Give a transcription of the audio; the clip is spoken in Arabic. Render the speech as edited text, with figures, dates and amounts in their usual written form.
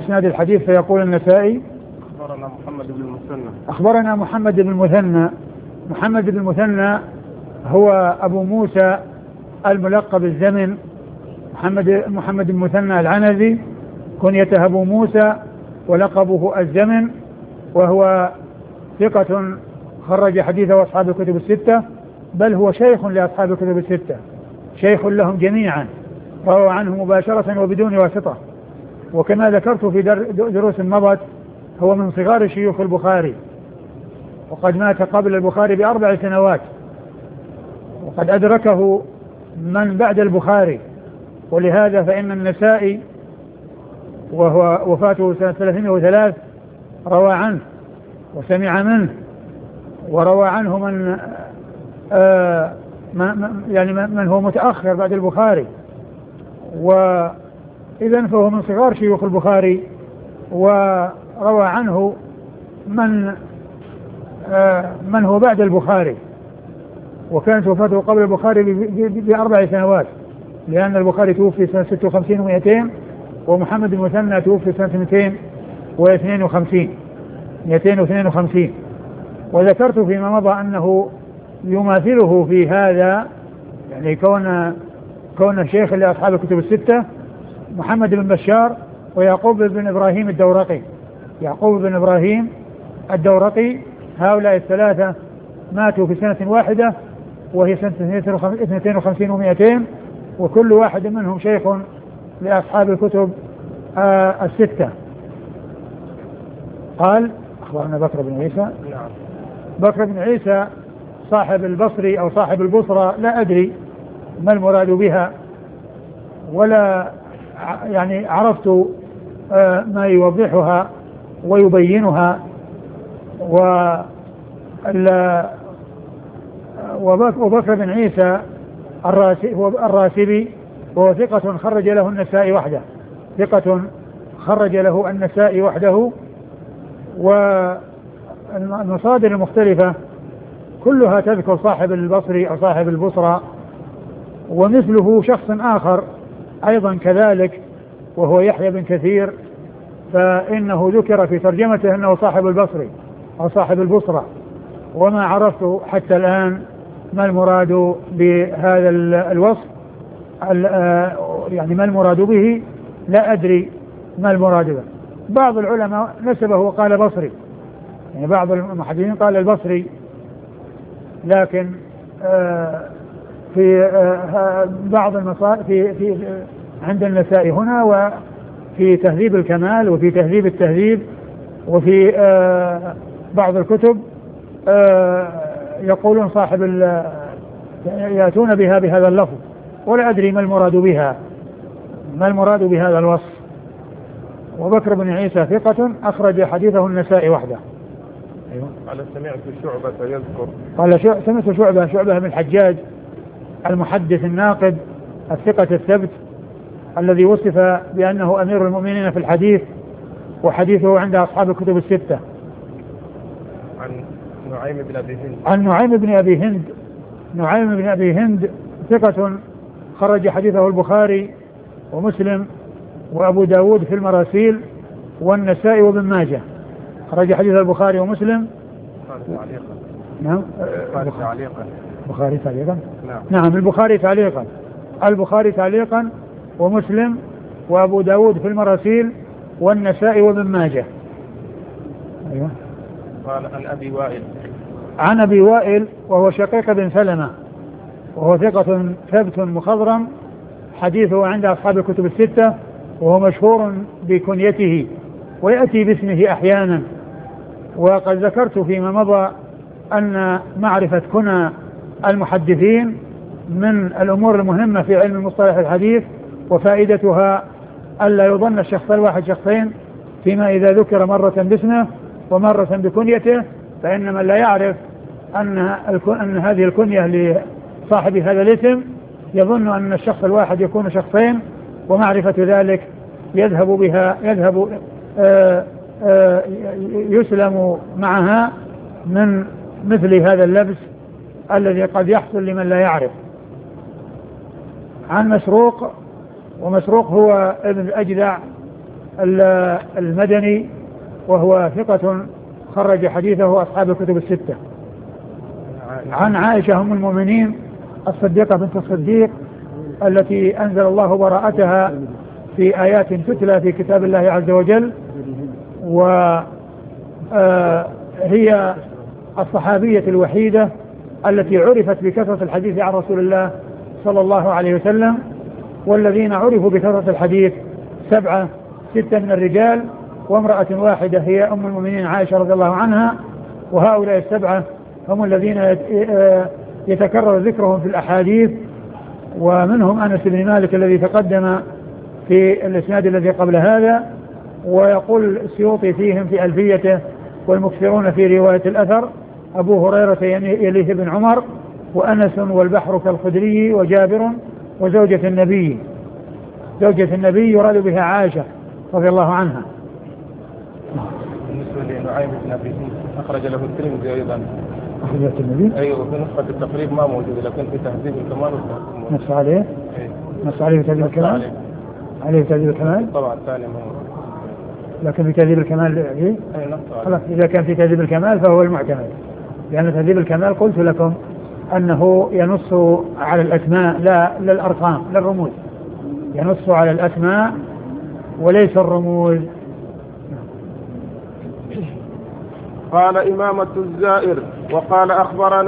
إسناد الحديث فيقول النسائي أخبرنا محمد بن المثنى. أخبرنا محمد بن المثنى. محمد بن المثنى هو أبو موسى الملقب الزمن، محمد بن المثنى العنزي، كنيته أبو موسى ولقبه الزمن، وهو ثقة خرج حديثه أصحاب الكتب الستة، بل هو شيخ لأصحاب الكتب الستة، شيخ لهم جميعا، روى عنه مباشرة وبدون واسطة. وكما ذكرت في دروس مضت هو من صغار شيوخ البخاري، وقد مات قبل البخاري ب4 سنوات، وقد أدركه من بعد البخاري. ولهذا فإن النسائي وهو وفاته سنة 303 روى عنه وسمع منه، وروى عنه من هو متأخر بعد البخاري، وإذن فهو من صغار شيوخ البخاري، وروى عنه من هو بعد البخاري، وكانت وفاته قبل البخاري ب4 سنوات، لأن البخاري توفي سنة 56 و200، ومحمد بن المثنى توفي سنة 252. وذكرت فيما مضى أنه يماثله في هذا، يعني كون الشيخ لأصحاب الكتب الستة، محمد بن بشار ويعقوب بن إبراهيم الدورقي. يعقوب بن إبراهيم الدورقي، هؤلاء الثلاثة ماتوا في سنة واحدة وهي سنة 52 و200، وكل واحد منهم شيخ لأصحاب الكتب الستة. قال أخبرنا بكر بن عيسى. بكر بن عيسى صاحب البصري أو صاحب البصرة، لا أدري ما المراد بها، ولا يعني عرفت ما يوضحها ويبينها. وبكر بن عيسى الراسبي وهو ثقة خرج له النسائي وحده، ثقة خرج له النسائي وحده. والمصادر المختلفة كلها تذكر صاحب البصري أو صاحب البصرة، ومثله شخص آخر أيضا كذلك وهو يحيى بن كثير، فإنه ذكر في ترجمته أنه صاحب البصري أو صاحب البصرة، وما عرفت حتى الآن ما المراد بهذا الوصف، يعني ما المراد به، لا أدري ما المراد به. بعض العلماء نسبه وقال بصري، يعني بعض المحدثين قال البصري، لكن في بعض في عند النسائي هنا وفي تهذيب الكمال وفي تهذيب التهذيب وفي بعض الكتب يقولون صاحب يأتون بها بهذا اللفظ، ولا أدري ما المراد بها، ما المراد بهذا الوصف. وبكر بن عيسى ثقة أخرج حديثه النسائي وحده. أيوة. قال سمعت شعبة يذكر، قال سمعت شعبة بن الحجاج المحدث الناقد الثقة الثبت الذي وصف بأنه أمير المؤمنين في الحديث، وحديثه عند أصحاب الكتب الستة. عن نعيم بن أبي هند. عن نعيم بن أبي هند ثقة خرج حديثه البخاري ومسلم وأبو داود في المراسيل والنسائي وابن ماجه. خرج حديث البخاري ومسلم. نعم. البخاري تعليقا. نعم البخاري تعليقا ومسلم وأبو داود في المراسيل والنسائي وابن ماجه. أيوة. قال عن أبي وائل وهو شقيق بن سلمة، وهو ثقة ثبت مخضرم، حديثه عند أصحاب الكتب الستة، وهو مشهور بكنيته ويأتي باسمه أحيانا. وقد ذكرت فيما مضى أن معرفة كنى المحدثين من الأمور المهمة في علم مصطلح الحديث، وفائدتها ألا يظن الشخص الواحد شخصين، فيما إذا ذكر مرة باسمه ومرة بكنيته، فإن من لا يعرف أن هذه الكنية لصاحب هذا الاسم يظن أن الشخص الواحد يكون شخصين، ومعرفة ذلك يسلم معها من مثل هذا اللبس الذي قد يحصل لمن لا يعرف. عن مسروق، ومسروق هو ابن الأجدع المدني، وهو ثقة خرج حديثه أصحاب الكتب الستة. عن عائشة أم المؤمنين الصديقة بنت الصديق التي أنزل الله براءتها في آيات تتلى في كتاب الله عز وجل، وهي الصحابية الوحيدة التي عرفت بكثرة الحديث عن رسول الله صلى الله عليه وسلم، والذين عرفوا بكثرة الحديث 6 من الرجال وامرأة واحدة هي أم المؤمنين عائشة رضي الله عنها، وهؤلاء 7 هم الذين يتكرر ذكرهم في الأحاديث، ومنهم أنس بن مالك الذي تقدم في الإسناد الذي قبل هذا. ويقول السيوطي فيهم في ألفيته: والمكثرون في رواية الأثر أبو هريرة يليه بن عمر، وأنس والبحر كالخدري وجابر وزوجة النبي. زوجة النبي يراد بها عائشة رضي الله عنها. بالنسبة لنعيم بن أبي أخرج له الترمذي أيضا. أخرجت النبي؟ أيوه، في نسخة التقريب ما موجود، لكن في تهذيب الكمال نص عليه؟ نص عليه في تهذيب الكمال؟ عليه في تهذيب الكمال؟ طبعا الثاني موجود. لكن في تهذيب الكمال إيه؟ خلاص، إذا كان في تهذيب الكمال فهو المعتمد، لأن تهذيب الكمال قلت لكم أنه ينص على الأسماء لا للأرقام لا الرموز، ينص على الأسماء وليس الرموز. قال إمامة الزائر وقال أخبرنا